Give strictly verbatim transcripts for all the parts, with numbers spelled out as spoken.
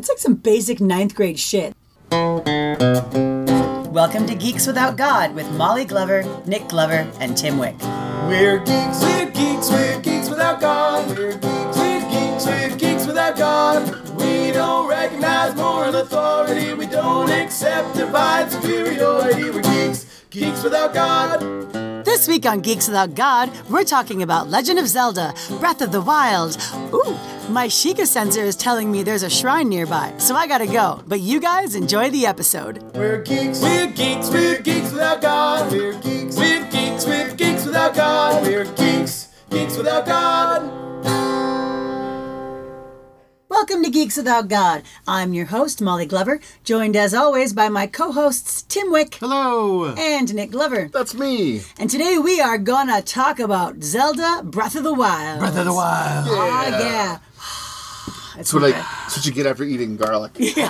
That's like some basic ninth grade shit. Welcome to Geeks Without God with Molly Glover, Nick Glover, and Tim Wick. We're geeks, we're geeks, we're geeks without God. We're geeks, we're geeks, we're geeks without God. We don't recognize moral authority. We don't accept divine superiority. We're geeks, geeks without God. This week on Geeks Without God, we're talking about Legend of Zelda, Breath of the Wild. Ooh, my Sheikah sensor is telling me there's a shrine nearby, so I gotta go. But you guys enjoy the episode. We're geeks, we're geeks, we're geeks without God. We're geeks, we're geeks, we're geeks without God. We're geeks, geeks without God. Welcome to Geeks Without God. I'm your host, Molly Glover, joined as always by my co-hosts, Tim Wick. Hello. And Nick Glover. That's me. And today we are gonna talk about Zelda Breath of the Wild. Breath of the Wild. Yeah. Oh, yeah. That's what, I, that's what you get after eating garlic. Yeah.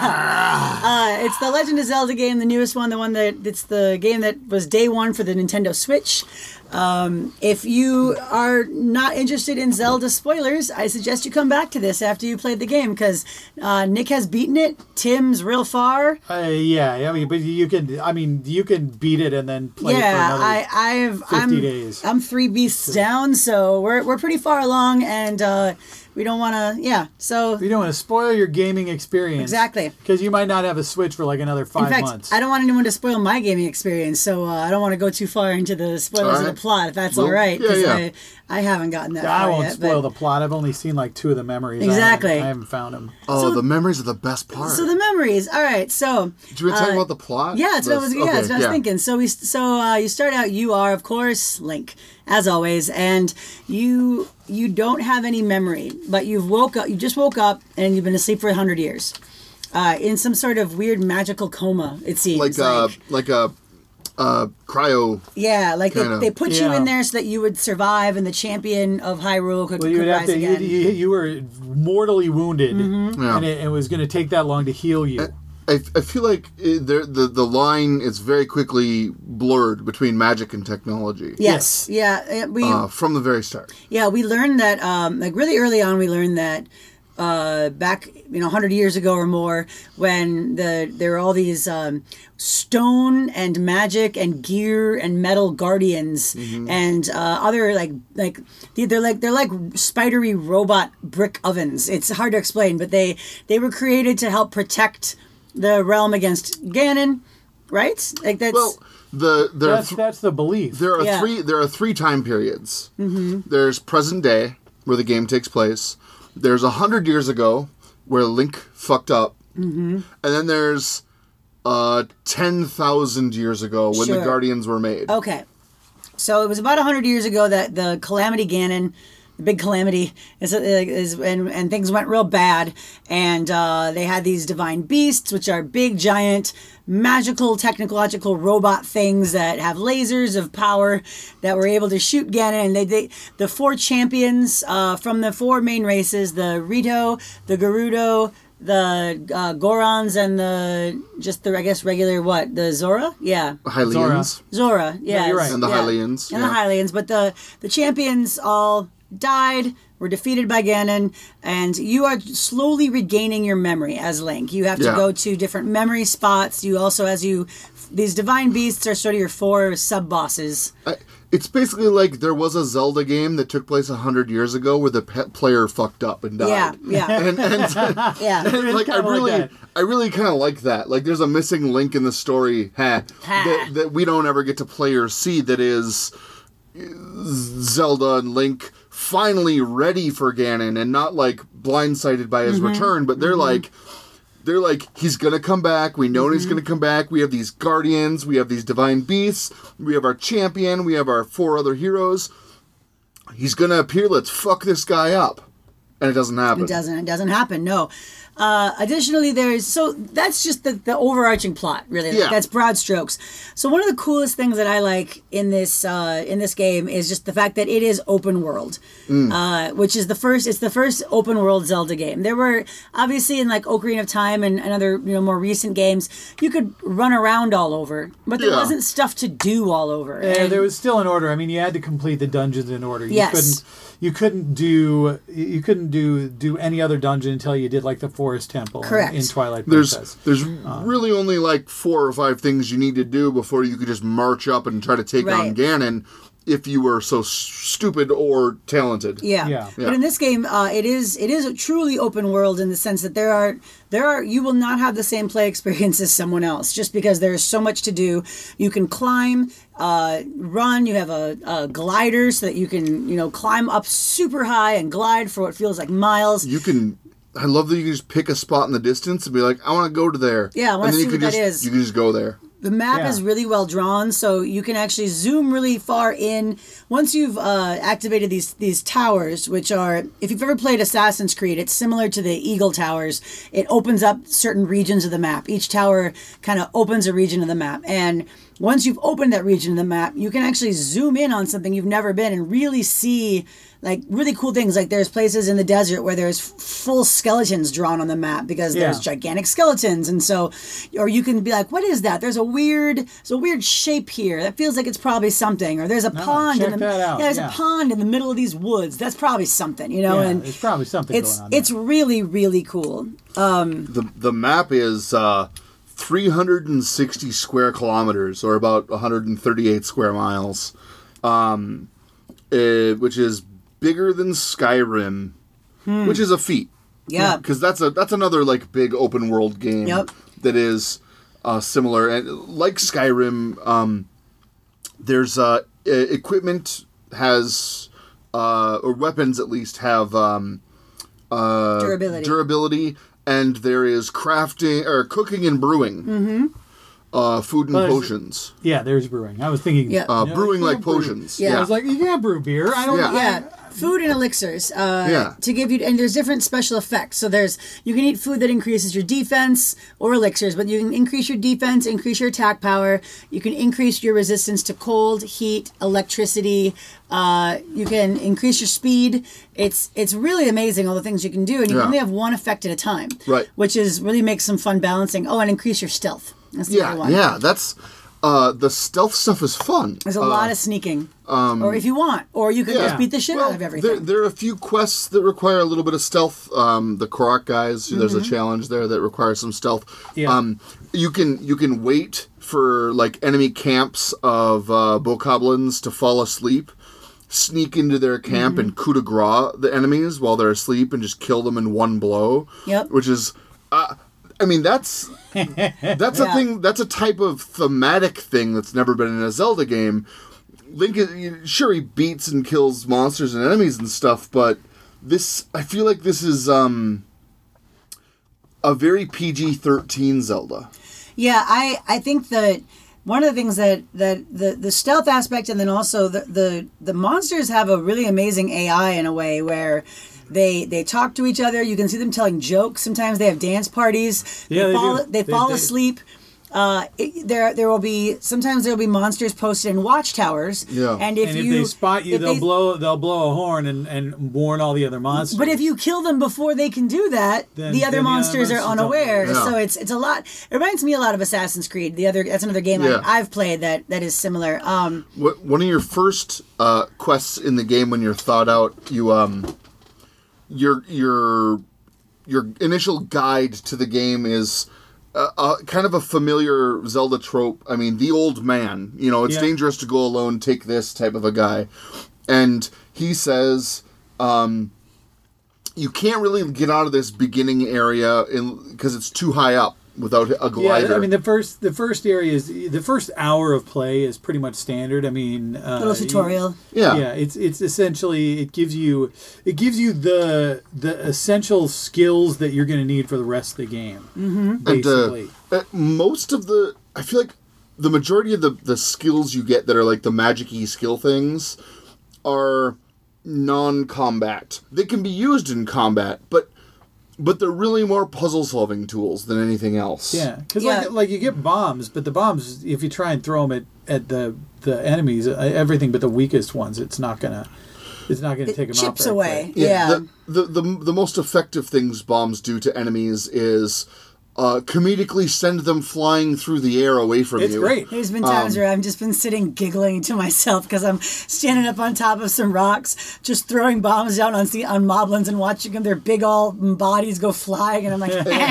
Uh, it's the Legend of Zelda game, the newest one, the one that, it's the game that was day one for the Nintendo Switch. Um, if you are not interested in Zelda spoilers, I suggest you come back to this after you played the game, because uh, Nick has beaten it, Tim's real far. Uh, yeah, I mean, but you can, I mean, you can beat it and then play yeah, it for another I, I've, fifty I'm, days. I'm three beasts down, so we're we're pretty far along, and uh, we don't want to, yeah, so... You don't want to spoil your gaming experience. Exactly. Because you might not have a Switch for like another five In fact, months. I don't want anyone to spoil my gaming experience, so uh, I don't want to go too far into the spoilers All right. of the plot, if that's Well, all right, because yeah, yeah. I, I haven't gotten that I far won't yet. spoil but- the plot. I've only seen like two of the memories. Exactly. I haven't, I haven't found them. Oh, So- the memories are the best part. So the memories, all right, so... Did you want to talk uh, about the plot? Yeah, that's what I was, The- yeah, okay, that's what I was yeah. thinking. So we, so uh, you start out. You are, of course, Link, as always, and you you don't have any memory, but you've woke up. You just woke up, and you've been asleep for a hundred years, uh, in some sort of weird magical coma. It seems Like, uh, like a uh, cryo. yeah, like they, kinda. they put you Yeah. in there so that you would survive, and the champion of Hyrule could, Well, you could would have rise to. You, again. you, you were mortally wounded, Mm-hmm. Yeah. and it, it was going to take that long to heal you. I, I feel like it, there, the the line is very quickly blurred between magic and technology. yes, yeah, uh, we Uh, from the very start. Yeah, we learned that, um, like really early on, we learned that uh, back, you know, a hundred years ago or more, when the there were all these um, stone and magic and gear and metal guardians and uh, other like like they're like they're like spidery robot brick ovens. It's hard to explain, but they they were created to help protect the realm against Ganon, right? Like that's. Well, the there are That's th- that's the belief. there are Yeah. three there are three time periods. Mm-hmm. There's present day, where the game takes place. There's a hundred years ago, where Link fucked up, mm-hmm. and then there's uh, ten thousand years ago when Sure. the Guardians were made. Okay. So it was about one hundred years ago that the Calamity Ganon, the big calamity, is, is and, and things went real bad. And uh, they had these divine beasts, which are big, giant, magical, technological robot things that have lasers of power that were able to shoot Ganon. And they, they the four champions uh, from the four main races, the Rito, the Gerudo, the uh, Gorons, and the, just the, I guess, regular, what, the Zora? Yeah. Hylians Zora, yeah. you're right. and the yeah. Hylians. And yeah. the Hylians, but the the champions all died, were defeated by Ganon, and you are slowly regaining your memory as Link. You have to Yeah. go to different memory spots. You also, as you, these divine beasts are sort of your four sub-bosses. I, it's basically like there was a Zelda game that took place a hundred years ago where the pe- player fucked up and died. Yeah, yeah, And, and yeah. like I kinda like really, that. I really kind of like that. Like, there's a missing link in the story ha, Ha. that that we don't ever get to play or see. That is Zelda and Link finally ready for Ganon and not like blindsided by his return, but they're like. They're like, he's gonna come back. We know he's gonna come back. We have these guardians. We have these divine beasts. We have our champion. We have our four other heroes. He's gonna appear. Let's fuck this guy up. And it doesn't happen. It doesn't. It doesn't happen. No. Uh, additionally, there's so that's just the, the overarching plot, really. Like, Yeah. that's broad strokes. So one of the coolest things that I like in this uh, in this game is just the fact that it is open world, uh, which is the first. It's the first open world Zelda game. There were obviously in like Ocarina of Time and, and other you know more recent games, you could run around all over, but there Yeah. wasn't stuff to do all over. Yeah, And- there was still an order. I mean, you had to complete the dungeons in order. You Yes. couldn't. you couldn't do you couldn't do do any other dungeon until you did like the Forest Temple in- Correct. in Twilight There's Princess. there's really only like four or five things you need to do before you could just march up and try to take Right. on Ganon if you were so s- stupid or talented. Yeah. Yeah. But Yeah. in this game, uh, it is it is a truly open world in the sense that there are there are you will not have the same play experience as someone else just because there is so much to do. You can climb, uh, run. You have a, a glider so that you can you know climb up super high and glide for what feels like miles. You can. I love that you can just pick a spot in the distance and be like, I want to go to there. Yeah, I wanna And then see you can what that just, is. You can just go there. The map Yeah. is really well drawn, so you can actually zoom really far in. Once you've uh, activated these these towers, which are, if you've ever played Assassin's Creed, it's similar to the Eagle Towers. It opens up certain regions of the map. Each tower kind of opens a region of the map, and once you've opened that region of the map, you can actually zoom in on something you've never been and really see like really cool things. Like there's places in the desert where there's f- full skeletons drawn on the map because there's Yeah. gigantic skeletons, and so, or you can be like, what is that? There's a weird, there's a weird shape here that feels like it's probably something. Or there's a pond check in the that out, yeah, there's yeah. a pond in the middle of these woods. That's probably something, you know. Yeah, and there's probably something it's going on there. it's really really cool. The the map is uh, three hundred sixty square kilometers, or about one hundred thirty-eight square miles, um, eh, which is bigger than Skyrim, which is a feat. Yeah. Because that's a that's another like big open world game Yep. that is uh, similar and like Skyrim. Um, there's uh, e- equipment has uh, or weapons at least have um, uh, Durability. durability, and there is crafting or cooking and brewing. Mm-hmm. Uh, food and Well, there's- potions. Yeah, there's brewing. I was thinking. Yeah. Uh, you know, brewing you like can't brew- potions. Yeah. I was like, you can't brew beer. I don't. Yeah. I- Yeah, food and elixirs. Uh, Yeah. To give you, and there's different special effects. So there's you can eat food that increases your defense or elixirs, but you can increase your defense, increase your attack power. You can increase your resistance to cold, heat, electricity. Uh, you can increase your speed. It's it's really amazing all the things you can do, and you Yeah. only have one effect at a time. Right. Which is really makes some fun balancing. Oh, and increase your stealth. That's the other Yeah, one. yeah, that's uh, the stealth stuff is fun. There's a Uh, lot of sneaking, or if you want, or you can just Yeah. beat the shit Well, out of everything. There, there are a few quests that require a little bit of stealth. Um, the Korok guys, there's a challenge there that requires some stealth. Yeah. Um, you can you can wait for like enemy camps of uh, bokoblins to fall asleep, sneak into their camp and coup de grace the enemies while they're asleep and just kill them in one blow. Yep. Which is, uh, I mean, that's that's a Yeah. thing. That's a type of thematic thing that's never been in a Zelda game. Link, is, sure, he beats and kills monsters and enemies and stuff, but this, I feel like this is um, a very P G thirteen Zelda. Yeah, I, I think that one of the things that, that the, the stealth aspect and then also the, the, the monsters have a really amazing A I in a way where they they talk to each other. You can see them telling jokes. Sometimes they have dance parties. Yeah, they, they fall, do. they They- fall they- asleep. Uh, it, there there will be sometimes there will be monsters posted in watchtowers. Yeah. And if and if you they spot you, if they'll they- blow they'll blow a horn and, and warn all the other monsters. But if you kill them before they can do that, Then- the other then the other monsters are monsters don't- unaware. Yeah. So it's it's a lot. It reminds me a lot of Assassin's Creed. The other that's another game Yeah. I, I've played that that is similar. Um, What, one of your first uh, quests in the game when you're thawed out, you um, your your your initial guide to the game is uh, uh, kind of a familiar Zelda trope. I mean, the old man. You know, it's Yeah. dangerous to go alone. Take this type of a guy, and he says, um, you can't really get out of this beginning area because it's too high up without a glider. Yeah, I mean the first the first area is the first hour of play is pretty much standard. I mean, uh, little tutorial. yeah. Yeah, it's it's essentially it gives you it gives you the the essential skills that you're going to need for the rest of the game. Mm-hmm. And, uh, Basically, uh, most of the, I feel like the majority of the, the skills you get that are like the magic-y skill things are non-combat. They can be used in combat, but but they're really more puzzle-solving tools than anything else. yeah, because Yeah. like like you get bombs, but the bombs if you try and throw them at, at the the enemies, uh, everything but the weakest ones, it's not gonna it's not gonna take them out. chips very away. quick. Yeah. The, the, the, the most effective things bombs do to enemies is uh, comedically send them flying through the air away from It's you. great. There's been times Um, where I've just been sitting giggling to myself because I'm standing up on top of some rocks, just throwing bombs down on on moblins and watching them, their big all bodies go flying, and I'm like,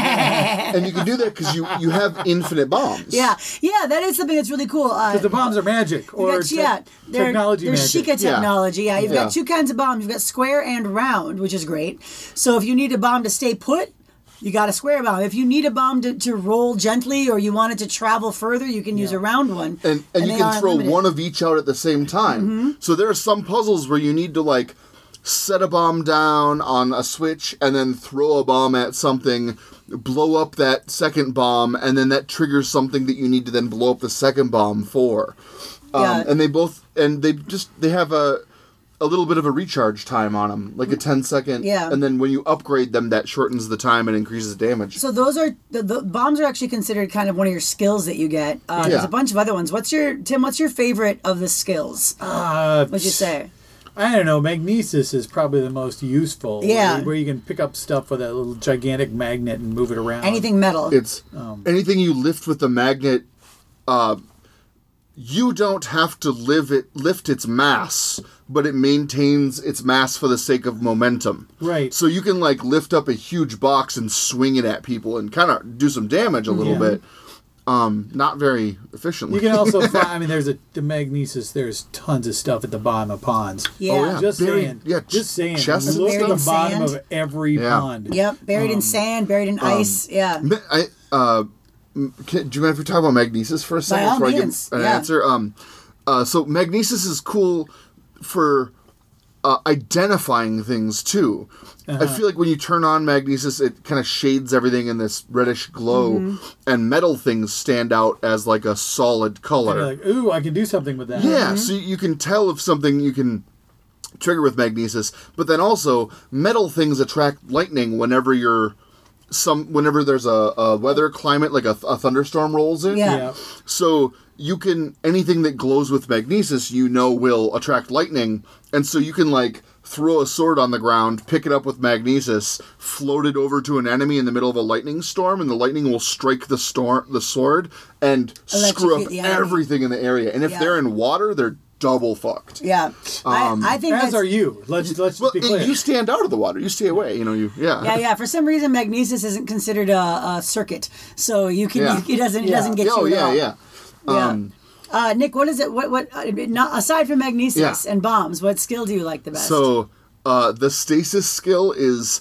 And you can do that because you, you have infinite bombs. yeah, yeah, that is something that's really cool. Uh, Because the bombs are magic you or got, te- yeah, they're, technology they're magic. Sheikah technology. Yeah, you've Yeah. got two kinds of bombs. You've got square and round, which is great. So if you need a bomb to stay put, you got a square bomb. If you need a bomb to, to roll gently or you want it to travel further, you can use a round one. And, and, you they can are throw unlimited. one of each out at the same time. Mm-hmm. So there are some puzzles where you need to, like, set a bomb down on a switch and then throw a bomb at something, blow up that second bomb, and then that triggers something that you need to then blow up the second bomb for. Um, Yeah. And they both, and they just, they have a, a little bit of a recharge time on them, like a ten second. Yeah. And then when you upgrade them, that shortens the time and increases damage. So those are the, the bombs are actually considered kind of one of your skills that you get. Uh, There's Yeah. a bunch of other ones. What's your Tim? What's your favorite of the skills? Uh, What'd you say? I don't know. Magnesis is probably the most useful. Yeah. Where, where you can pick up stuff with a little gigantic magnet and move it around. Anything metal? It's Um, anything you lift with the magnet. Uh, you don't have to live it lift its mass, but it maintains its mass for the sake of momentum. Right. So you can like lift up a huge box and swing it at people and kind of do some damage a little Yeah. bit. Um, not very efficiently. You can also find. I mean, there's a the magnesis. There's tons of stuff at the bottom of ponds. Yeah. Oh, yeah. Just Buried- saying. yeah, just saying. chests Look and at the stuff. bottom Buried of in every Yeah. pond. Yep, buried Um, in sand, buried in ice. Yeah. Ma- I, uh, m- can, do you mind if we talk about magnesis for a second all before means, I give an yeah. answer? Um, uh, so magnesis is cool for uh, identifying things too. I feel like when you turn on magnesis, it kind of shades everything in this reddish glow, Mm-hmm. and metal things stand out as like a solid And color. you're like, ooh, I can do something with that. Yeah, so you can tell if something you can trigger with magnesis, but then also metal things attract lightning whenever you're some whenever there's a, a weather climate like a, a thunderstorm rolls in. Yeah. Yeah. So you can anything that glows with magnesis, you know, will attract lightning, and so you can like throw a sword on the ground, pick it up with magnesis, float it over to an enemy in the middle of a lightning storm, and the lightning will strike the storm the sword and screw Electrocute up the enemy. everything in the area. And if Yeah. they're in water, they're double fucked. Yeah. Um, I, I think As that's, are you. Let's let's Well, just be clear. you stand out of the water. You stay away. You know. You yeah. Yeah, yeah. For some reason, magnesis isn't considered a, a circuit, so you can. Yeah. It doesn't. It Yeah. doesn't get Oh you at yeah, all. yeah. Yeah. Um, Uh, Nick, what is it? What what? Uh, not, aside from magnesis Yeah. and bombs, what skill do you like the best? so uh, the stasis skill is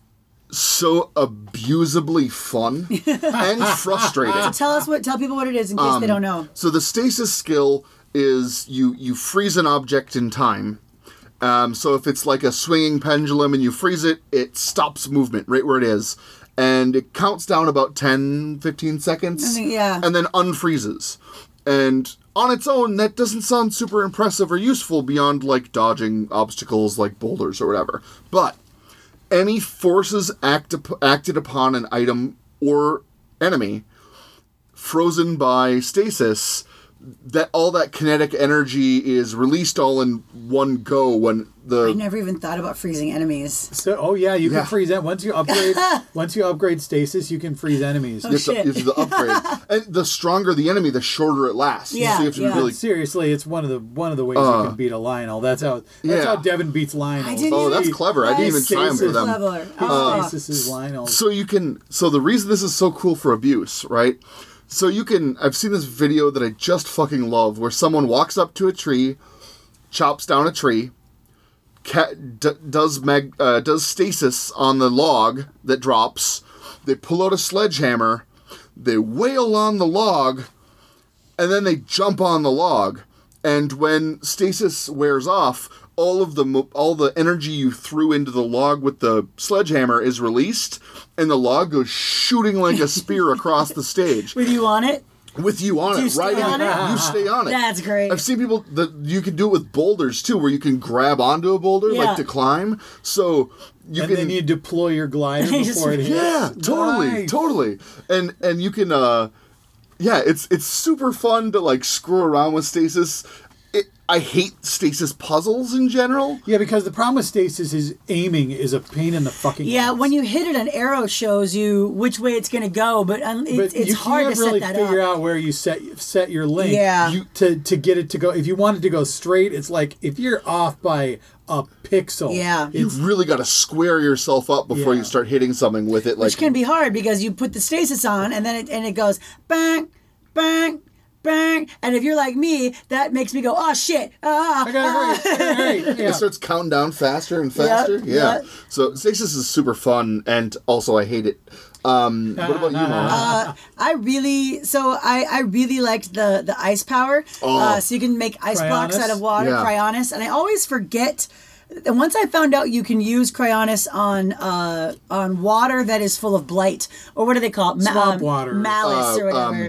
so abusably fun and frustrating. tell us what. Tell people what it is in case Um, they don't know. So the stasis skill is you you freeze an object in time. Um, so if it's like a swinging pendulum and you freeze it, it stops movement right where it is. And it counts down about ten, fifteen seconds. I think- yeah. And then unfreezes. And on its own, that doesn't sound super impressive or useful beyond like dodging obstacles like boulders or whatever. But any forces act up- acted upon an item or enemy frozen by stasis, that all that kinetic energy is released all in one go when I the never even thought about freezing enemies. So, oh yeah, you Yeah. can freeze that once you upgrade. Once you upgrade stasis, you can freeze enemies. Oh, you have to- shit. you have to upgrade. And the stronger the enemy, the shorter it lasts. Yeah, so you have to yeah. be really. Seriously, it's one of the one of the ways Uh, you can beat a Lionel. That's how that's yeah. how Devin beats Lionel. I didn't Oh, that's even- clever. I didn't even That's try 'em for them. clever. Oh. Stasis is Lionel. So you can. So the reason this is so cool for abuse, right? So you can. I've seen this video that I just fucking love, where someone walks up to a tree, chops down a tree, ca- d- does mag, uh, does stasis on the log that drops. They pull out a sledgehammer, they wail on the log, and then they jump on the log. And when stasis wears off, all of the mo- all the energy you threw into the log with the sledgehammer is released, and the log goes shooting like a spear across the stage With you on it? with you on Do it. you stay right in on the- it? You stay on it. That's great. I've seen people that you can do it with boulders too, where you can grab onto a boulder Yeah. like to climb. So you and can. then you deploy your glider You just- before it hits. Yeah, totally, Nice. totally. And and you can uh yeah, it's it's super fun to like screw around with stasis. it, I hate stasis puzzles in general. Yeah, because the problem with stasis is aiming is a pain in the fucking Yeah, ass. when you hit it, an arrow shows you which way it's going to go, but, um, it, But it's you hard can't to really set that figure up. out where you set set your link. Yeah. You, to to get it to go. If you want it to go straight, it's like if you're off by a pixel. Yeah. It's, You've really got to square yourself up before Yeah. you start hitting something with it. Like, Which can be hard because you put the stasis on and then it, and it goes bang, bang, bang. And if you're like me, that makes me go, oh shit. Ah, I got it right. I got it right. Yeah. it starts counting down faster and faster. yeah. yep. So stasis is super fun, and also I hate it. Um, what about you, Mom? Uh, I really, so I, I really liked the, the ice power. Oh. Uh, so you can make ice blocks Cryonis? out of water, Yeah. Cryonis. And I always forget. And once I found out you can use Cryonis on uh, on water that is full of blight, or what do they call it? Ma- Swamp um, water. Malice Uh, or whatever. um,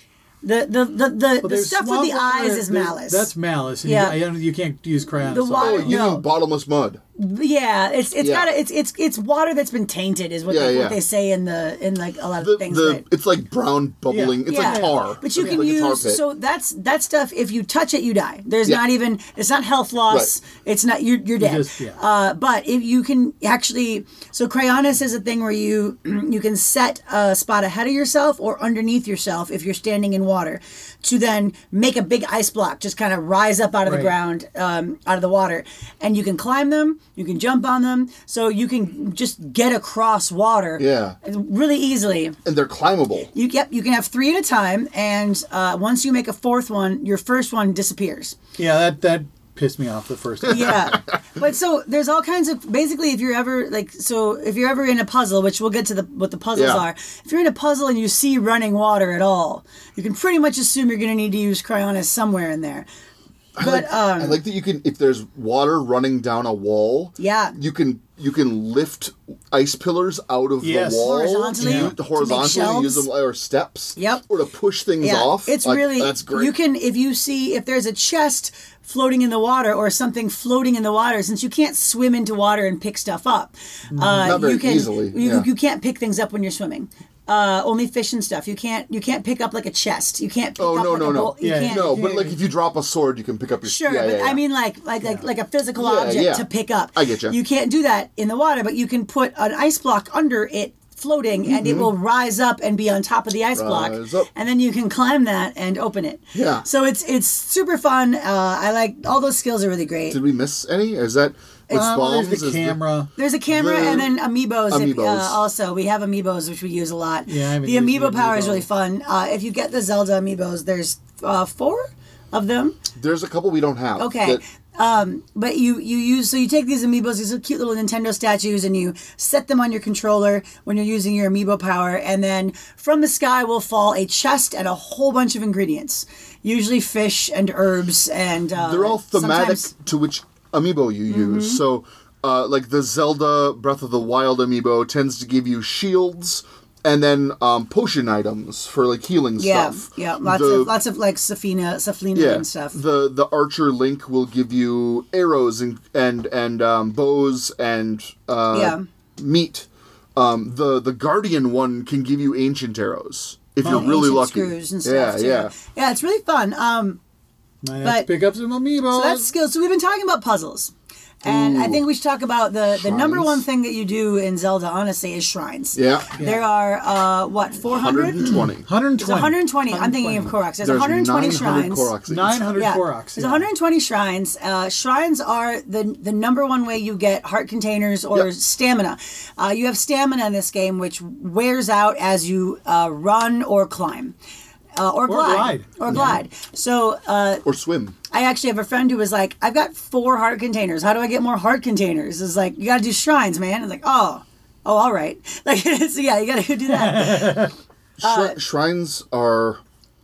the the the, the, Well, the there's stuff with swamp the water, eyes is there- malice. That's malice. And Yeah. You, I don't, you can't use crayons. The on water- oh, it. you no. mean bottomless mud? Yeah, it's it's Yeah. got it's it's it's water that's been tainted is what, Yeah, they, yeah. what they say in the in like a lot of The, things. the that, it's like brown bubbling. Yeah. It's Yeah. like tar. But you It's can like a tar use pit. so that's that stuff. If you touch it, you die. There's Yeah. not even it's not health loss. It's not you're you're dead. just- yeah. uh, but if you can actually, so Cryonis is a thing where you you can set a spot ahead of yourself or underneath yourself if you're standing in water, to then make a big ice block just kind of rise up out of the Right. ground, um, out of the water, and you can climb them. You can jump on them, so you can just get across water. Yeah. Really easily. and they're climbable. You yep, you can have three at a time, and uh, once you make a fourth one, your first one disappears. Yeah, that that pissed me off the first time. Yeah, but so there's all kinds of basically if you're ever like so if you're ever in a puzzle, which we'll get to the what the puzzles Yeah. are. If you're in a puzzle and you see running water at all, you can pretty much assume you're going to need to use Cryonis somewhere in there. I But like, um, I like that you can, if there's water running down a wall, Yeah. you can you can lift ice pillars out of Yes. the wall, Horizontally, to, to use- horizontally, make use shelves. them or steps, Yep. or to push things yeah, off. it's Like, really that's great. You can if you see if there's a chest floating in the water or something floating in the water, since you can't swim into water and pick stuff up. Uh, Not very you can, easily, You, yeah. you can't pick things up when you're swimming. Uh, only fish and stuff. You can't. You can't pick up like a chest. You can't. Pick Oh up no like no a no bowl. You Yeah, can't. no! Yeah, But yeah, like yeah. if you drop a sword, you can pick up your Sure, yeah, but yeah, yeah. I mean like like like, like a physical Yeah, object yeah. to pick up. I get ya. You can't do that in the water, but you can put an ice block under it floating and it will rise up and be on top of the ice block, Mm-hmm. Rise up. and then you can climb that and open it. Yeah. So it's it's super fun. Uh, I like all those skills are really great. Did we miss any? Is that with Uh, well, bombs? there's the is camera. There's a camera The and then amiibos. If, amiibos. uh, also, we have amiibos which we use a lot. Yeah, I haven't the used amiibo the power is amiibo. really fun. Uh, if you get the Zelda amiibos, there's uh, four of them. There's a couple we don't have. Okay. that- Um, but you, you use, so you take these amiibos, these cute little Nintendo statues, and you set them on your controller when you're using your amiibo power, and then from the sky will fall a chest and a whole bunch of ingredients, usually fish and herbs, and uh, they're all thematic sometimes- to which amiibo you use. Mm-hmm. So, uh, like the Zelda Breath of the Wild amiibo tends to give you shields and then um, potion items for like healing Yeah, stuff. yeah, lots The- of lots of like Safina, Saflina yeah, and stuff. the the Archer Link will give you arrows and and and um, bows and uh, Yeah. meat. Um, the the Guardian one can give you ancient arrows if you're Oh, really ancient lucky. screws and stuff yeah, too. yeah. yeah, it's really fun. Um, Might have But- to pick up some amiibos. So that's skills. So we've been talking about puzzles. And I Ooh. think we should talk about the, the number Shrines. one thing that you do in Zelda, honestly, is shrines. Yeah. There are, uh, what, four hundred? one hundred twenty. one hundred There's twenty. one hundred twenty. I'm thinking of Koroks. There's, There's one hundred twenty nine hundred shrines. Koroks. nine hundred Yeah. Koroks. There's yeah. one hundred twenty shrines. Uh, shrines are the the number one way you get heart containers or Yep. stamina. Uh, you have stamina in this game, which wears out as you uh, run or climb. Uh, or, glide. glide. Or glide. So uh, Or swim. I actually have a friend who was like, I've got four heart containers. How do I get more heart containers? It's like, you got to do shrines, man. It's like, oh, oh, all right. Like, so yeah, you got to go do that. Shri- shrines are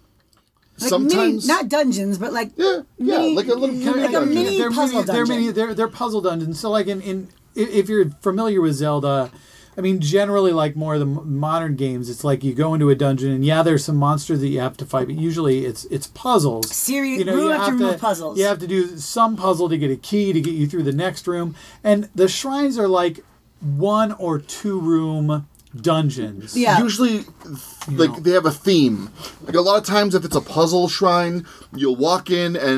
Like sometimes mini, not dungeons, but like yeah, yeah, mini- like a little like mini a dungeon. mini they're puzzle mini, they're dungeon. mini, they're they're puzzle dungeons. So like in, in if if you're familiar with Zelda, I mean generally like more of the m- modern games, it's like you go into a dungeon and yeah, there's some monsters that you have to fight, but usually it's it's puzzles. Serious- you know, room you after have room to of puzzles. You have to do some puzzle to get a key to get you through the next room, and the shrines are like one or two room dungeons. Yeah. Usually, like know. they have a theme. Like a lot of times, if it's a puzzle shrine, you'll walk in and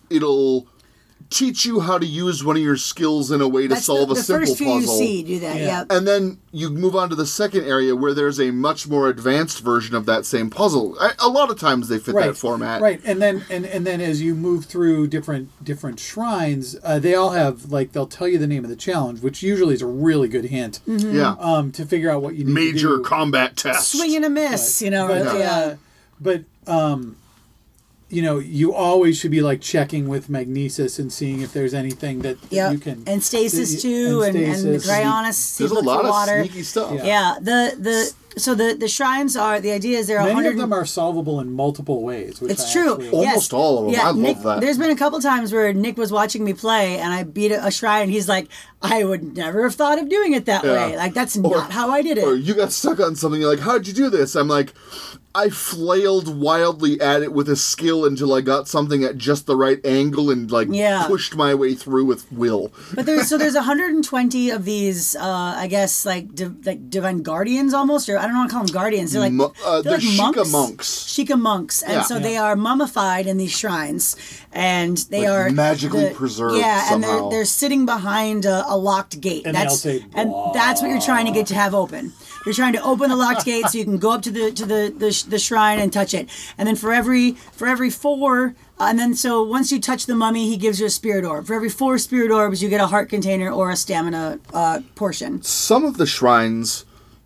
it'll teach you how to use one of your skills in a way to That's solve the, a the simple first few puzzle. you see do that. Yeah. Yeah. And then you move on to the second area where there's a much more advanced version of that same puzzle. I, a lot of times they fit right. that format. Right, and then and, and then as you move through different different shrines, uh, they all have like they'll tell you the name of the challenge, which usually is a really good hint Yeah. um, to figure out what you need Major to do. combat test. Swing and a miss, you know. But, yeah. uh, but um, you know, you always should be like checking with Magnesis and seeing if there's anything that, that Yep. you can and stasis that too, and and, and, stasis. Cryonis, see There's a look lot for of water. sneaky stuff. Yeah. Yeah, the the so the the shrines are the idea is they're Many one hundred. of them are solvable in multiple ways. Which It's I true. actually- Almost Yes. all of them. Yeah, I love Nick, that. There's been a couple times where Nick was watching me play, and I beat a, a shrine, and he's like, "I would never have thought of doing it that Yeah. way. Like that's Or- not how I did it." Or you got stuck on something, you're like, how'd you do this? I'm like, I flailed wildly at it with a skill until I got something at just the right angle and like Yeah. pushed my way through with will. But there's so there's one hundred twenty of these, uh, I guess, like div, like divine guardians almost, or I don't want to call them guardians. They're like Mo- uh, they're they're like Sheikah monks. Sheikah monks, and Yeah. so Yeah. they are mummified in these shrines, and they Like are magically the- preserved Yeah, and they're somehow. they're sitting behind a, a locked gate. And that's they'll say, and that's what you're trying to get to have open. You're trying to open the locked gate so you can go up to the to the the, sh- the shrine and touch it. And then for every for every four, uh, and then so once you touch the mummy, he gives you a spirit orb. For every four spirit orbs, you get a heart container or a stamina uh, portion. Some of the shrines,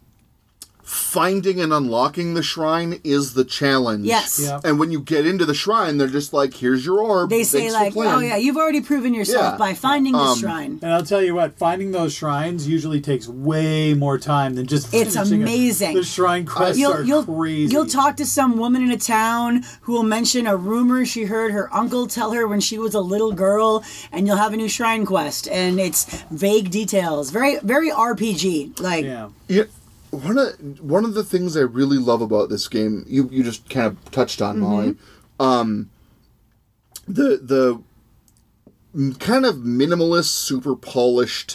finding and unlocking the shrine is the challenge. Yes. Yeah. And when you get into the shrine, they're just like, here's your orb. They say Thanks for like, playing." "Oh yeah, you've already proven yourself Yeah. by finding this Um, shrine." And I'll tell you what, finding those shrines usually takes way more time than just It's finishing it. amazing. The shrine quests You'll are you'll crazy. you'll talk to some woman in a town who will mention a rumor she heard her uncle tell her when she was a little girl, and you'll have a new shrine quest, and it's vague details, very very R P G like. Yeah. Yeah, one of one of the things I really love about this game, you you just kind of touched on, Molly. Um, the the m- kind of minimalist, super polished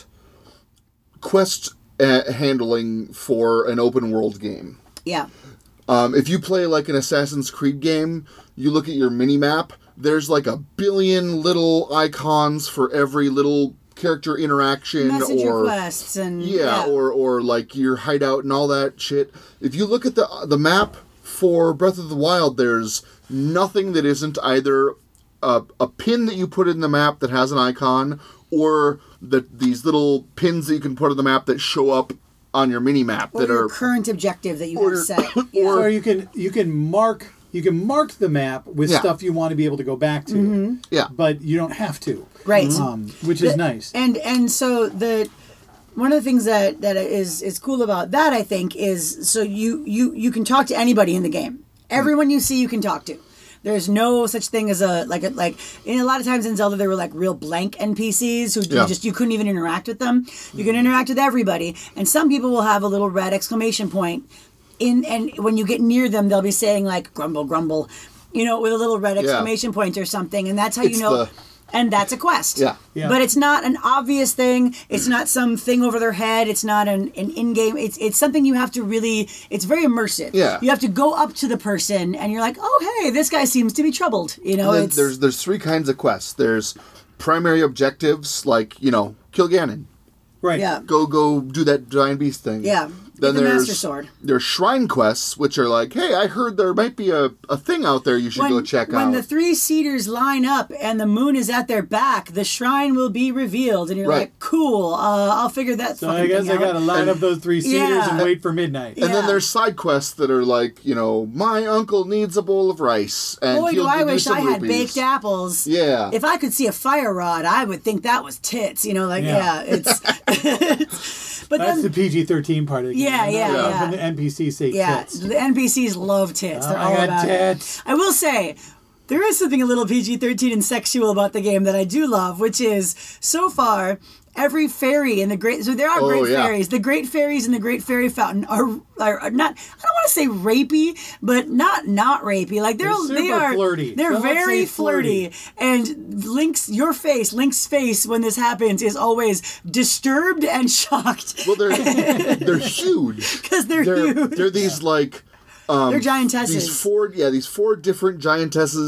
quest uh, handling for an open world game. Yeah. Um, if you play like an Assassin's Creed game, you look at your mini map. There's like a billion little icons for every little character interaction Message or requests and yeah, or or like your hideout and all that shit. If you look at the the map for Breath of the Wild, there's nothing that isn't either a, a pin that you put in the map that has an icon, or the, these little pins that you can put on the map that show up on your mini map or that your are current objective that you or- have set. Yeah. or- Or you can you can mark you can mark the map with Yeah. stuff you want to be able to go back to, Mm-hmm. yeah. but you don't have to. Right. Um, which is The- nice. And and so the one of the things that, that is is cool about that, I think, is so you you you can talk to anybody in the game. Everyone you see, you can talk to. There's no such thing as a like a like in a lot of times in Zelda there were like real blank N P Cs who Yeah. you just you couldn't even interact with them. You can interact with everybody, and some people will have a little red exclamation point in, and when you get near them, they'll be saying like grumble grumble, you know, with a little red exclamation point or something, and that's how It's you know. the- And that's a quest. Yeah. Yeah. But it's not an obvious thing. It's not some thing over their head. It's not an, an in-game. It's it's something you have to really, it's very immersive. Yeah. You have to go up to the person and you're like, oh, hey, this guy seems to be troubled. You know, And then it's, there's there's three kinds of quests. There's primary objectives like, you know, kill Ganon. Right. yeah. Go go do that giant beast thing. Yeah. Then Get the there's Master Sword. there's shrine quests, which are like, hey, I heard there might be a, a thing out there you should When, go check when out. the three seaters line up and the moon is at their back, the shrine will be revealed, and you're Right. like, "Cool, uh, I'll figure that." So fucking I guess thing I out. gotta line And- up those three seaters Yeah. and wait for midnight. and then yeah. there's side quests that are like, you know, my uncle needs a bowl of rice, and Boy, he'll do I give you wish some I had rupees. baked apples. Yeah. If I could see a fire rod, I would think that was tits. You know, like Yeah. yeah, it's. but That's then, the P G thirteen part of the game. Yeah, I'm not yeah, even yeah. When the N P Cs say yeah, tits. the N P Cs love tits. They're Oh, all I got about tits. it. I will say. There is something a little P G thirteen and sexual about the game that I do love, which is so far every fairy in the great so there are Oh, great yeah. fairies. The great fairies in the Great Fairy Fountain are, are, are not I don't want to say rapey, but not not rapey. Like they're, They're they super are flirty. They're Well, let's very say flirty. flirty. And Link's your face, Link's face when this happens is always disturbed and shocked Well, they're they're huge. because they're, They're huge. they're these like um, They're giantesses. These four yeah these four different giantesses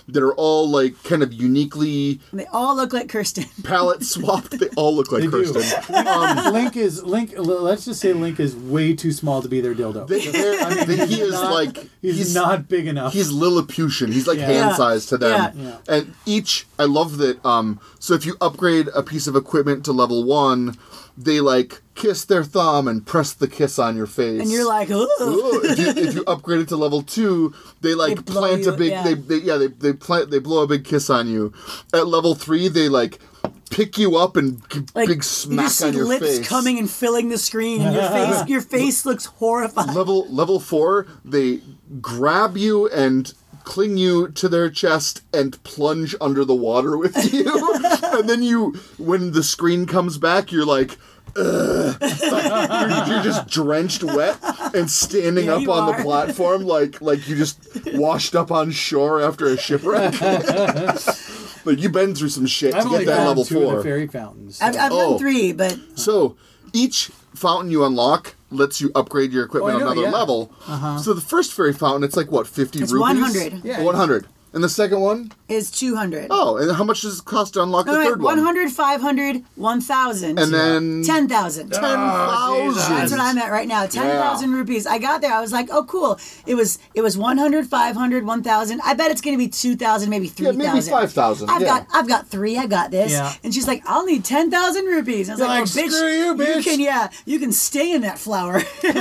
that are all like kind of uniquely They all look like Kirsten. palette swapped. They all look like They do. Kirsten. Um, Link is Link. Let's just say Link is way too small to be their dildo. they, they're- they- he is not- like he's, he's not big enough. He's Lilliputian. He's like Yeah. hand Yeah. sized to them. Yeah. Yeah. And each, I love that. Um, so if you upgrade a piece of equipment to level one, they like kiss their thumb and press the kiss on your face. And you're like, ooh. Ooh, if, you, if you upgrade it to level two, they like They blow plant you- a big. yeah. They, they yeah they they plant they blow a big kiss on you. At level three, they like pick you up and g- Like, big you smack just see on your lips face. coming and filling the screen, and your face, your face looks horrified. Level level four, they grab you and cling you to their chest and plunge under the water with you. And then you, when the screen comes back, you're like, ugh. You're, you're just drenched wet and standing Yeah, up you on are. the platform like like you just washed up on shore after a shipwreck. Like you've been through some shit I've to only get that found level two of four. the fairy fountains. I've, I've Oh. done three, but So each fountain you unlock lets you upgrade your equipment Oh, I know, another yeah. level. So the first fairy fountain, it's like what, fifty It's rupees? one hundred. Yeah. one hundred. And the second one? is two hundred. Oh, and how much does it cost to unlock No, the wait, third one? one hundred, five hundred, one thousand. And then ten thousand. ten thousand. That's what I'm at right now. ten thousand rupees. I got there. I was like, oh, cool. It was it was one hundred, five hundred, one thousand. I bet it's going to be two thousand, maybe three thousand. Yeah, maybe five thousand. I've yeah. got I've got three. I got this. Yeah. And she's like, I'll need ten thousand rupees. I was You're like, like, oh, bitch, screw you, bitch. can yeah, you can stay in that flower.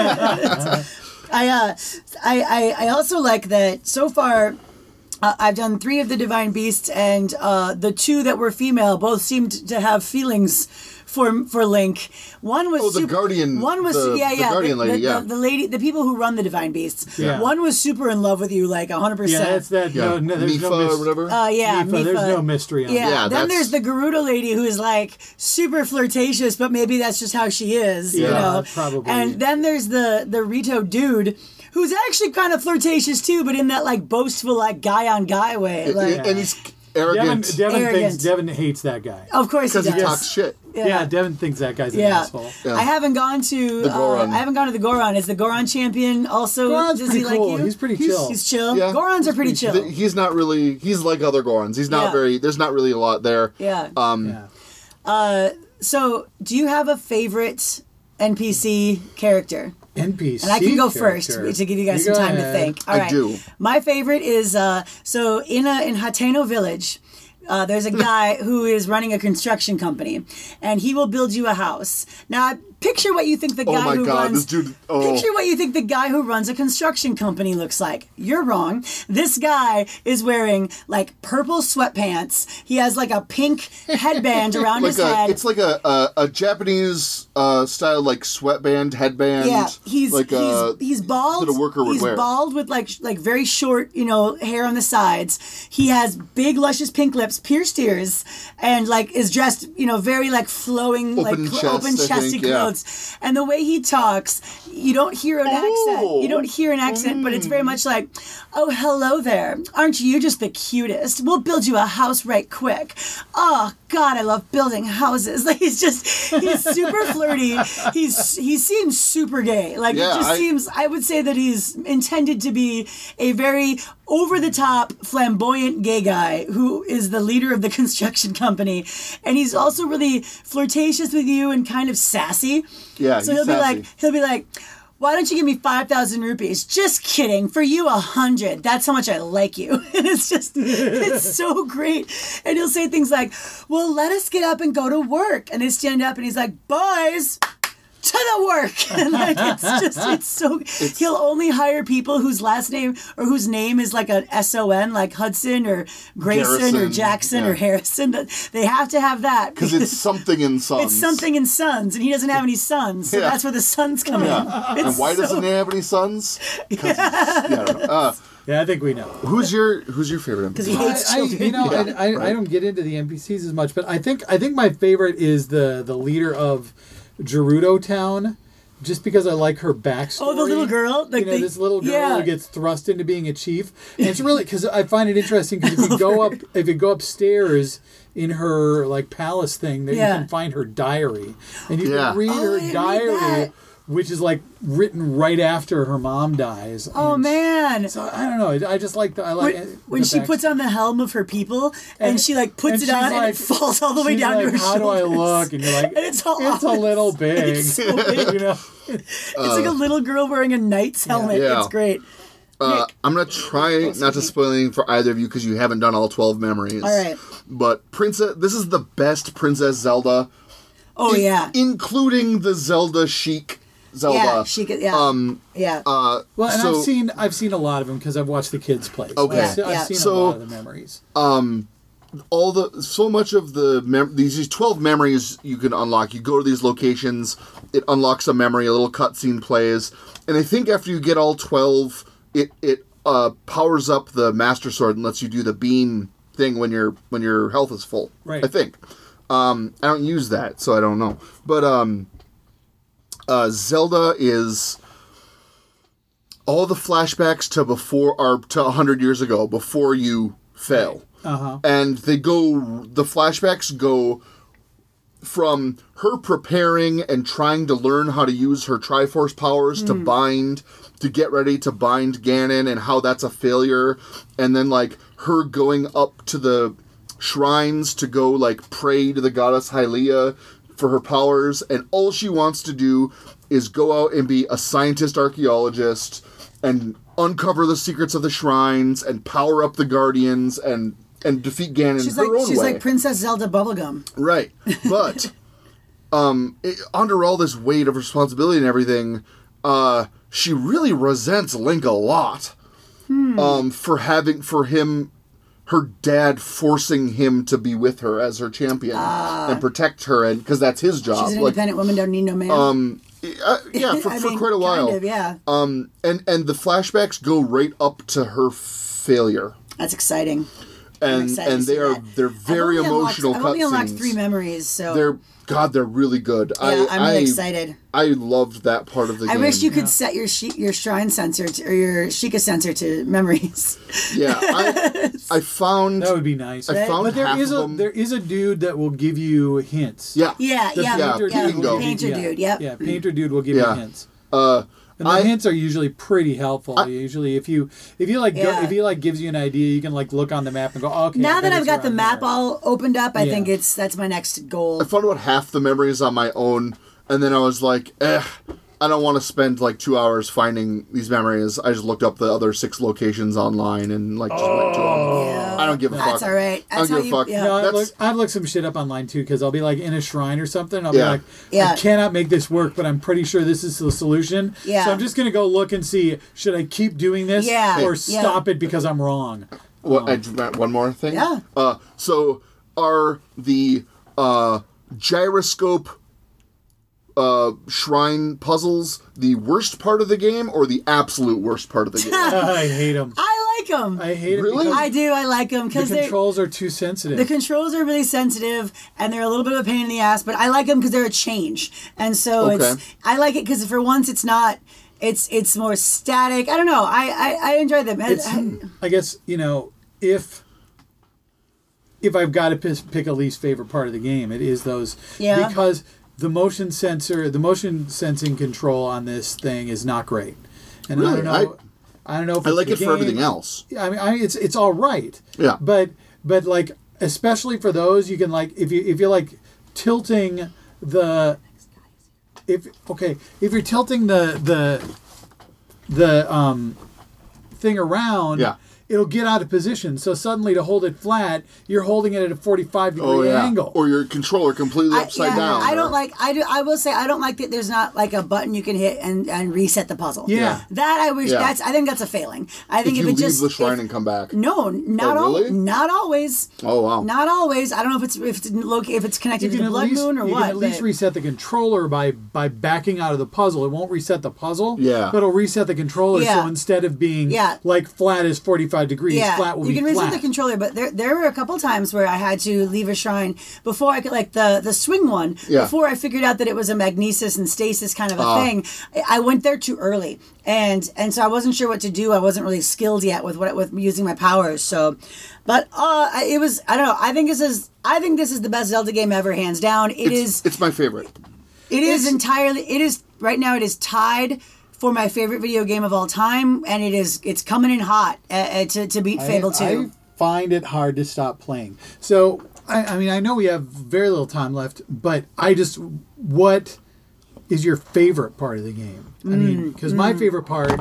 I uh I, I I also like that so far. Uh, I've done three of the divine beasts, and uh, the two that were female both seemed to have feelings for for Link. One was Oh, the super, guardian- One was the- yeah the yeah guardian the, lady, the, yeah. the, the lady the people who run the divine beasts. Yeah. One was super in love with you, like a hundred yeah, percent. that's that. Yeah. No, no, there's Mifa no mis- or whatever. Uh, yeah, Mifa, there's Mifa. no mystery on Yeah. that. Yeah, then that's- there's the Garuda lady who is like super flirtatious, but maybe that's just how she is. You Yeah, know, probably. And then there's the the Rito dude, who's actually kind of flirtatious too, but in that like boastful, like guy on guy way. And- Like, and he's Devin, arrogant Devin Arrogant. thinks Devin hates that guy. of course he because does. he talks shit. Yeah. Devin thinks that guy's an Yeah. asshole. Yeah. I haven't gone to The uh, Goron. I haven't gone to the Goron. Is the Goron champion also? Goron's does pretty he cool. like you? He's pretty chill. He's chill. Yeah. Gorons are pretty pretty chill. Th- He's not really. He's like other Gorons. He's not Yeah. very. There's not really a lot there. yeah. Um. Yeah. So, do you have a favorite N P C character? N P C. And I can go character. first to give you guys You some go time ahead. to think. All I right. do. My favorite is uh, so in a in Hateno Village. Uh, there's a guy who is running a construction company, and he will build you a house. Now, picture what you think the Oh guy my who God, runs. this dude- oh. Picture what you think the guy who runs a construction company looks like. You're wrong. This guy is wearing like purple sweatpants. He has like a pink headband around Like his a, head. it's like a a, a Japanese uh, style like sweatband headband. Yeah, he's like he's a, he's bald. that a worker would he's wear. bald with like sh- like very short, you know, hair on the sides. He has big, luscious pink lips, pierced ears, and like is dressed, you know, very like flowing, like Open cl- chest, open I chested think, yeah. clothes. And the way he talks, you don't hear an accent. You don't hear an accent, but it's very much like, "Oh, hello there. Aren't you just the cutest? We'll build you a house right quick. Oh God, I love building houses." Like he's just he's super flirty. He's he seems super gay. Like Yeah, it just I- seems I would say that he's intended to be a very over the top, flamboyant gay guy who is the leader of the construction company. And he's also really flirtatious with you and kind of sassy. Yeah, So he's he'll be sassy. like he'll be like, "Why don't you give me five thousand rupees?" "Just kidding. For you, a hundred. That's how much I like you." And it's just, it's so great. And he'll say things like, "Well, let us get up and go to work." And they stand up and he's like, "Boys, to the work." And like, it's just, it's so, he'll only hire people whose last name or whose name is like an S O N, like Hudson or Grayson or Garrison, Jackson or yeah. Harrison. That they have to have that. because it's something in sons. It's something in sons, and he doesn't have any sons, so Yeah. that's where the sons come Yeah. in. It's And why so- doesn't he have any sons? 'Cause he's- yeah, I don't know. Uh, Yeah, I think we know. who's your Who's your favorite? Because M P C? he hates I, I, children. you know, Yeah, I, I, I right. don't get into the N P Cs as much, but I think I think my favorite is the the leader of Gerudo Town, just because I like her backstory. Oh, the little girl? Like you know, the- this little girl yeah. who gets thrust into being a chief, and it's really because I find it interesting because if you go up if you go upstairs in her like palace thing, then Yeah. you can find her diary, and you Yeah. can read Oh, I her didn't read diary. that. which is like written right after her mom dies. Oh And man. So I don't know. I just like the I like When, it- when the she back- puts on the helm of her people and, And- she like puts and it she's on and like- it falls all the way she's down like, to her how shoulders. do I look? And you're like, And it's all it's a off. little big. It's so big. You know. It's like a little girl wearing a knight's helmet. Yeah. It's great. Uh, Nick. I'm gonna try not to spoil anything for either of you because you haven't done all twelve memories. All right. But Princess, this is the best Princess Zelda. Oh in- yeah. including the Zelda Chic Zelda. Yeah, she could. Yeah. Um. yeah. Uh. Well, and so, I've seen I've seen a lot of them because I've watched the kids play. So Okay. I've, se- I've Yeah. seen So- a lot of the memories. all the so much of the mem- these these twelve memories you can unlock. You go to these locations, it unlocks a memory, a little cutscene plays, and I think after you get all twelve, it it uh powers up the Master Sword and lets you do the beam thing when your when your health is full. Right. I think. Um, I don't use that, so I don't know. But um, uh, Zelda is all the flashbacks to before or to a hundred years ago, before you fail. Uh huh. And they go, the flashbacks go from her preparing and trying to learn how to use her Triforce powers to bind, to get ready to bind Ganon, and how that's a failure. And then, like, her going up to the shrines to go, like, pray to the goddess Hylia for her powers. And all she wants to do is go out and be a scientist archaeologist and uncover the secrets of the shrines and power up the guardians and and defeat Ganon she's her like own she's way. like Princess Zelda bubblegum. Right. But um it, under all this weight of responsibility and everything, uh she really resents Link a lot. Hmm. Um for having for him her dad forcing him to be with her as her champion and protect her, and because that's his job. Ah. She's an Like, independent woman, don't need no man. um uh, yeah, for, I for mean, quite a while. Kind of, yeah. Um and and the flashbacks go right up to her failure. That's exciting. And excited to and they see are that. they're I've very only unlocked- emotional I've only unlocked cutscenes. three memories, so They're God, they're really good. yeah, I, I'm really I, excited. I loved that part of the I game. wish you could set your shi your shrine sensor to, or your Sheikah sensor to memories. Yeah, I, I found. That would be nice. I found But there half is of a them. there is a dude that will give you hints. Yeah, Yeah, The yeah, yeah, painter yeah. dude will bingo. give you- Painter yeah, dude, yep. Yeah, painter dude will give Yeah. you hints. Uh, And the I- hints are usually pretty helpful. usually, if you if you like go, Yeah. if he like gives you an idea, you can like look on the map and go, oh, okay. Now I that bet I've it's got the around map there. all opened up, I Yeah. think it's that's my next goal. I found about half the memories on my own, and then I was like, eh, I don't want to spend like two hours finding these memories. I just looked up the other six locations online and like just went to them. Yeah. I don't give a That's fuck. all right. I don't That's how give a you- fuck. yeah. No, I That's- look, I've looked some shit up online too because I'll be like in a shrine or something. I'll Yeah. be like, Yeah. I cannot make this work, but I'm pretty sure this is the solution. Yeah. So I'm just gonna go look and see should I keep doing this Yeah. or Yeah. stop it because I'm wrong. What, I, one more thing? Yeah. Uh, so, are the uh, gyroscope uh, shrine puzzles the worst part of the game or the absolute worst part of the game? I hate them. I like them. I hate it Really? because I do. I like them the because they're controls are too sensitive. the controls are really sensitive and they're a little bit of a pain in the ass. But I like them because they're a change, and so Okay. it's I like it because for once it's not. It's it's more static. I don't know. I I, I enjoy them. It's, I guess you know if if I've got to pick, pick a least favorite part of the game, it is those Yeah. because the motion sensor, the motion sensing control on this thing is not great, and I Really? don't know. I, don't know if I it's like the it for game. everything else. I mean, I, it's it's all right. Yeah. But but like especially for those, you can like if you if you're like tilting the if okay if you're tilting the the the um thing around, Yeah. it'll get out of position. So suddenly to hold it flat, you're holding it at a forty-five degree Oh, yeah. angle. Or your controller completely I, upside yeah, down. I or- don't like. I do. I will say I don't like that. There's not like a button you can hit and, and reset the puzzle. Yeah. That I wish. Yeah. That's. I think that's a failing. I If think if, you it leave just the shrine if- and come back. no, not Oh, really? all. Not always. Oh, wow. Not always. I don't know if it's if it's look if it's you connected to can the at blood least moon or you what. can at least but- reset the controller by by backing out of the puzzle. It won't reset the puzzle. Yeah. But it'll reset the controller. Yeah. So instead of being Yeah. like flat is forty-five degrees, yeah, flat will you be can reset flat. the controller, but there there were a couple times where I had to leave a shrine before I could like the the swing one. Yeah. Before I figured out that it was a magnesis and stasis kind of a Ah. thing, I I went there too early, and and so I wasn't sure what to do. I wasn't really skilled yet with what with using my powers. So, but uh, I- it was I don't know. I think this is I think this is the best Zelda game ever, hands down. It It's, is it's my favorite. it is It's- entirely. It is right now it is tied for my favorite video game of all time, and it is it's coming in hot uh, uh, to to beat Fable I, two. I find it hard to stop playing. So I, I mean, I know we have very little time left, but I just what is your favorite part of the game? I mean, because mm, my mm. favorite part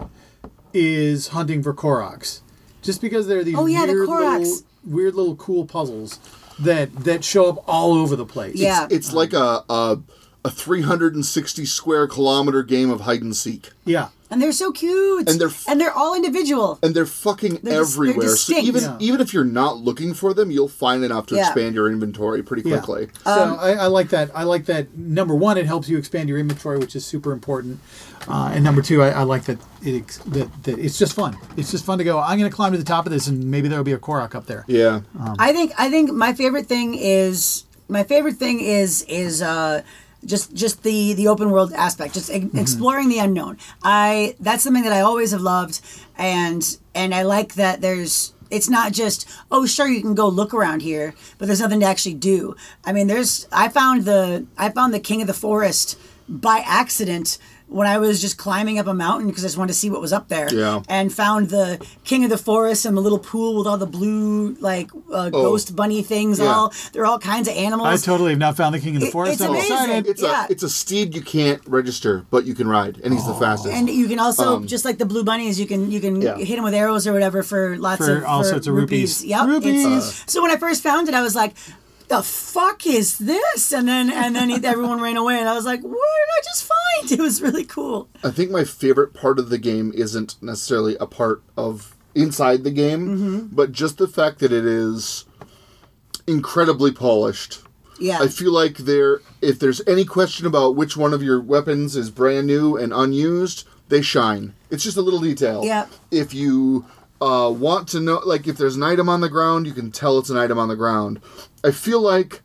is hunting for Koroks, just because they're these oh, yeah, weird, the little, weird little cool puzzles that that show up all over the place. Yeah, it's, it's like a, a a three hundred sixty square kilometer game of hide and seek. Yeah. And they're so cute. And they're f- and they're all individual. And they're fucking they're dis- everywhere. They're so even yeah. even if you're not looking for them, you'll find enough to yeah. expand your inventory pretty quickly. Yeah. Um, so I, I like that. I like that. Number one, it helps you expand your inventory, which is super important. Uh, and number two, I, I like that it that, that it's just fun. It's just fun to go. I'm going to climb to the top of this, and maybe there'll be a Korok up there. Yeah. Um, I think I think my favorite thing is my favorite thing is is. Uh, Just, just the, the open world aspect, just mm-hmm. exploring the unknown. I that's something that I always have loved, and and I like that there's. It's not just oh sure you can go look around here, but there's nothing to actually do. I mean, there's I found the I found the King of the Forest by accident when I was just climbing up a mountain because I just wanted to see what was up there. Yeah. And found the King of the Forest and the little pool with all the blue like uh, oh. ghost bunny things. Yeah. All there are all kinds of animals. I totally have not found the King of the It- Forest. it's I'm amazing. excited. It's Yeah. a it's a steed you can't register, but you can ride, and he's the fastest. And you can also, Um, just like the blue bunnies, you can you can Yeah. hit them with arrows or whatever for lots For of all for sorts of rupees. Yep. Rupees. It's- so when I first found it, I was like, "The fuck is this?" And then and then everyone ran away, and I was like, "What did I just find?" It was really cool. I think my favorite part of the game isn't necessarily a part of inside the game, Mm-hmm. but just the fact that it is incredibly polished. Yeah. I feel like there, if there's any question about which one of your weapons is brand new and unused, they shine. It's just a little detail. Yeah. If you uh, want to know, like if there's an item on the ground, you can tell it's an item on the ground. I feel like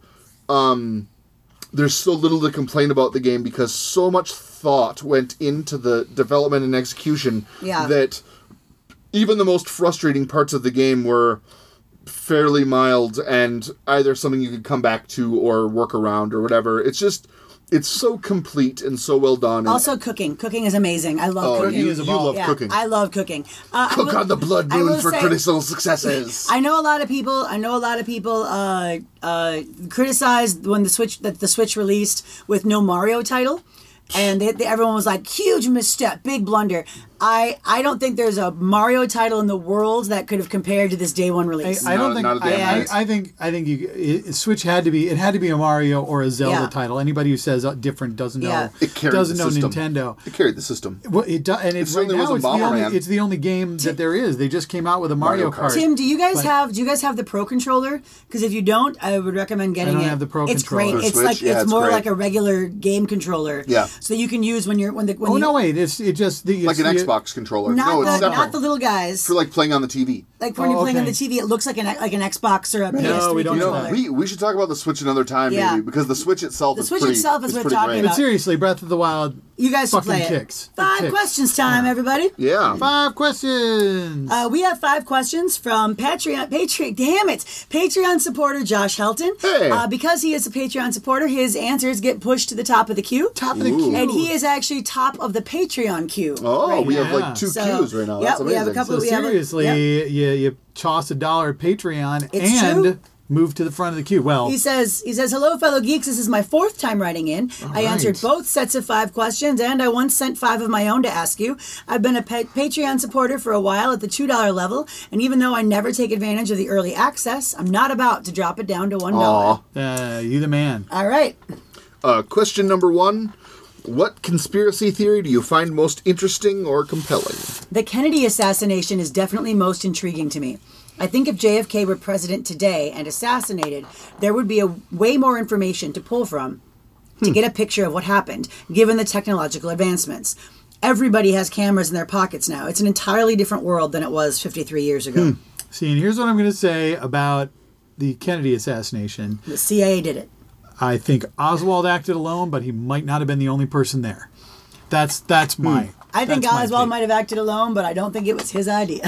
um, there's so little to complain about the game because so much thought went into the development and execution Yeah. that even the most frustrating parts of the game were fairly mild and either something you could come back to or work around or whatever. It's just, it's so complete and so well done. And Also, cooking. Cooking is amazing. I love oh, cooking. you, is a you ball. love yeah, cooking. I love cooking. Uh, I Cook will- on the blood I moon will for say- critical successes. I know a lot of people. I know a lot of people uh, uh, criticized when the Switch that the Switch released with no Mario title, and they, they, everyone was like, "Huge misstep, big blunder." I, I don't think there's a Mario title in the world that could have compared to this day one release. I, I don't Not- think. not a damn I, chance. I, I think. I think you. It, Switch had to be. It had to be a Mario or a Zelda Yeah. title. Anybody who says uh, different doesn't know. Yeah. It carried doesn't the know system. Nintendo. It carried the system. Well, it do, and it's It right certainly now. wasn't It's the only. Bomberman. It's the only game that there is. They just came out with a Mario, Mario Kart. Kart. Tim, do you guys But- have do you guys have the Pro Controller? Because if you don't, I would recommend getting don't it. have the Pro it's Controller. great. For It's Switch? like Yeah, it's it's more great. like a regular game controller. Yeah. So that you can use when you're when the when Oh you, no! Wait, it's it just the Like an it's the- Xbox controller. not no, it's the separate. not the little guys. For like playing on the T V. Like when Oh, you're playing on okay. the T V, it looks like an like an Xbox or a P S three we don't You do controller. know, we, we should talk about the Switch another time, Yeah. maybe, because the Switch itself The is Switch pretty, itself is is worth pretty talking great. about. But seriously, Breath of the Wild. You guys should Fucking play it. kicks. It Five kicks. questions time, everybody. Yeah. Five questions. Uh, we have five questions from Patreon. Patreon, damn it, Patreon supporter Josh Helton. Hey. Uh, because he is a Patreon supporter, his answers get pushed to the top of the queue, Top of the Ooh. queue. and he is actually top of the Patreon queue. Oh, right we now. have Yeah. like two So, queues right now. yep, That's we have a amazing. couple- So we have a- seriously, yep. you you toss a dollar at Patreon It's and true. move to the front of the queue. Well, He says, he says, hello, fellow geeks. This is my fourth time writing in. I right. answered both sets of five questions, and I once sent five of my own to ask you. I've been a pa- Patreon supporter for a while at the two dollar level, and even though I never take advantage of the early access, I'm not about to drop it down to one dollar. Aw. uh, you the man. All right. Uh, question number one. What conspiracy theory do you find most interesting or compelling? The Kennedy assassination is definitely most intriguing to me. I think if J F K were president today and assassinated, there would be a way more information to pull from to get a picture of what happened, given the technological advancements. Everybody has cameras in their pockets now. It's an entirely different world than it was fifty-three years ago. See, and here's what I'm going to say about the Kennedy assassination. The C I A did it. I think Oswald acted alone, but he might not have been the only person there. That's that's my. I think That's my Oswald take. might have acted alone, but I don't think it was his idea.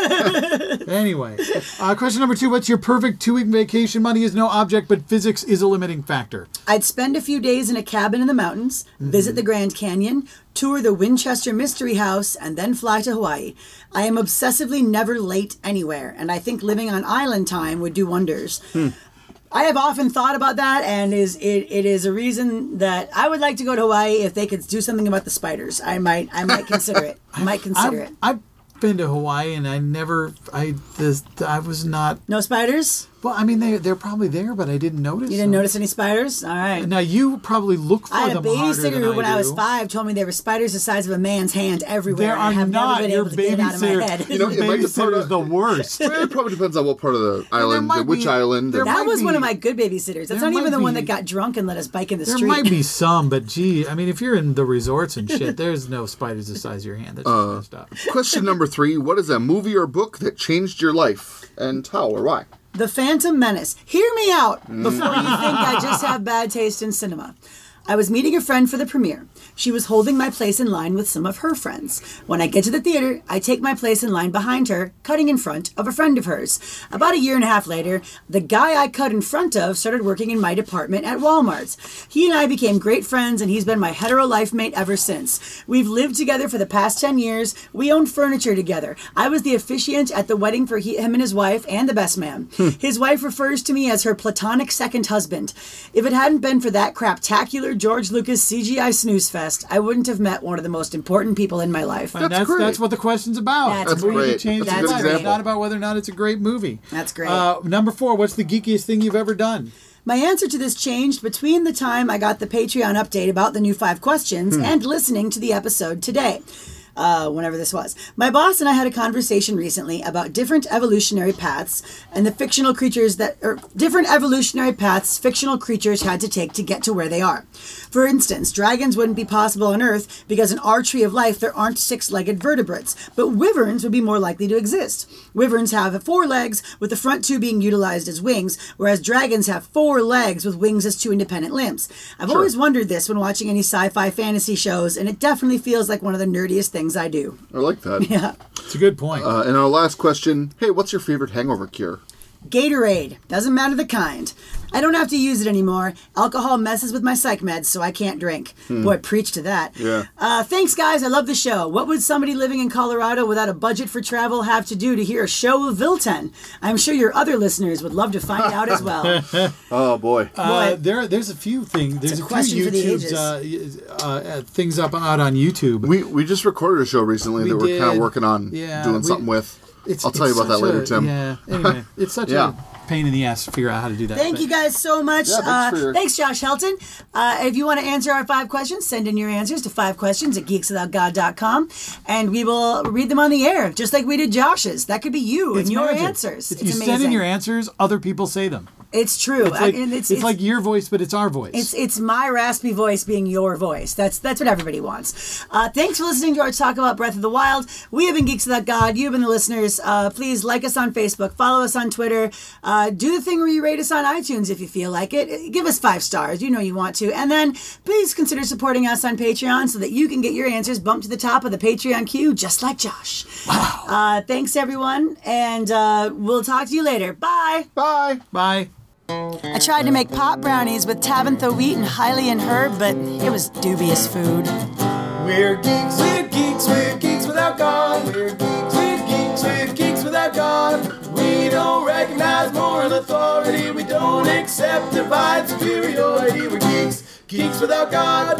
Anyway, uh, question number two. What's your perfect two-week vacation? Money is no object, but physics is a limiting factor. I'd spend a few days in a cabin in the mountains, Mm-hmm. visit the Grand Canyon, tour the Winchester Mystery House, and then fly to Hawaii. I am obsessively never late anywhere, and I think living on island time would do wonders. Hmm. I have often thought about that, and is it, it is a reason that I would like to go to Hawaii if they could do something about the spiders. I might I might consider it. I might consider I've, it. I've been to Hawaii, and I never, I this, I was not. No spiders? Well, I mean, they they're probably there, but I didn't notice. You didn't them. notice any spiders? All right. Now you probably look for I had a them harder babysitter than who, when I, I was do. five, told me there were spiders the size of a man's hand everywhere. There and I are have not. never been Your able to get it out of my babysitter- head. You know, it might Babysitter depend is on- the worst. It probably depends on what part of the island, might which be- island. there and- That might was one of be- my good babysitters. That's there not even might the one that be- got drunk and let us bike in the There street. might be some, but gee, I mean, if you're in the resorts and shit, there's no spiders the size of your hand. That's Uh, just messed up. Question number three: what is a movie or book that changed your life, and how or why? The Phantom Menace. Hear me out before you think I just have bad taste in cinema. I was meeting a friend for the premiere. She was holding my place in line with some of her friends. When I get to the theater, I take my place in line behind her, cutting in front of a friend of hers. About a year and a half later, the guy I cut in front of started working in my department at Walmart. He and I became great friends, and he's been my hetero life mate ever since. We've lived together for the past ten years. We owned furniture together. I was the officiant at the wedding for he, him and his wife and the best man. His wife refers to me as her platonic second husband. If it hadn't been for that craptacular George Lucas C G I snooze fest, I wouldn't have met one of the most important people in my life. And that's great. that's what the question's about. That's A movie great. that changed That's a your good life. It's example. not about whether or not it's a great movie. That's great. Uh, number four, what's the geekiest thing you've ever done? My answer to this changed between the time I got the Patreon update about the new five questions and listening to the episode today. Uh, whenever this was. My boss and I had a conversation recently about different evolutionary paths and the fictional creatures that, or different evolutionary paths fictional creatures had to take to get to where they are. For instance, dragons wouldn't be possible on Earth because in our tree of life there aren't six-legged vertebrates, but wyverns would be more likely to exist. Wyverns have four legs, with the front two being utilized as wings, whereas dragons have four legs with wings as two independent limbs. I've always wondered this when watching any sci-fi fantasy shows, and it definitely feels like one of the nerdiest things I do. I like that. Yeah. It's a good point. Uh, and our last question: hey, what's your favorite hangover cure? Gatorade. Doesn't matter the kind. I don't have to use it anymore. Alcohol messes with my psych meds, so I can't drink. Boy, preach to that. Yeah. Uh, thanks, guys. I love the show. What would somebody living in Colorado without a budget for travel have to do to hear a show of Vilten? I'm sure your other listeners would love to find out as well. Oh boy. Uh, Boy. there, there's a few things. There's a a, question few for the YouTube's ages. uh, uh, uh, things up out on YouTube. we we just recorded a show recently We that we're kind of did. working on Yeah, doing we- something with. It's- I'll tell you it's about that such later, a- Tim. Yeah. Anyway, it's such Yeah. a pain in the ass to figure out how to do that. Thank but- you guys so much. Yeah, thanks uh, for your- thanks, Josh Helton. Uh, if you want to answer our five questions, send in your answers to five questions at geeks without god dot com, and we will read them on the air, just like we did Josh's. That could be you It's and your magic. answers. If it's you amazing. send in your answers, other people say them. It's true. It's like, I- and it's, like your voice, but it's our voice. It's it's my raspy voice being your voice. That's that's what everybody wants. Uh, thanks for listening to our talk about Breath of the Wild. We have been Geeks Without God. You've been the listeners. Uh, please like us on Facebook, follow us on Twitter, uh, do the thing where you rate us on iTunes if you feel like it. Give us five stars. You know you want to. And then please consider supporting us on Patreon so that you can get your answers bumped to the top of the Patreon queue, just like Josh. Wow. Uh, thanks everyone, and uh, we'll talk to you later. Bye. Bye. Bye. I tried to make pot brownies with Tabitha wheat and Hailey and herb, but it was dubious food. We're geeks, we're geeks, we're geeks without God. We're geeks, we're geeks, we're geeks without God. We don't recognize moral authority. We don't accept divine superiority. We're geeks, geeks without God.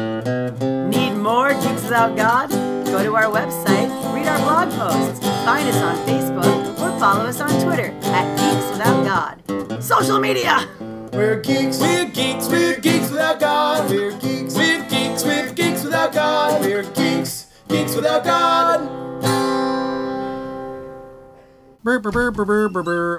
Need more Geeks Without God? Go to our website, read our blog posts, find us on Facebook, or follow us on Twitter at Geeks Without God. Social media! We're geeks, we're geeks, we're geeks without God. We're geeks, we're geeks, we're geeks without God. We're geeks, geeks without God. Brr, brr, brr, brr, brr, brr.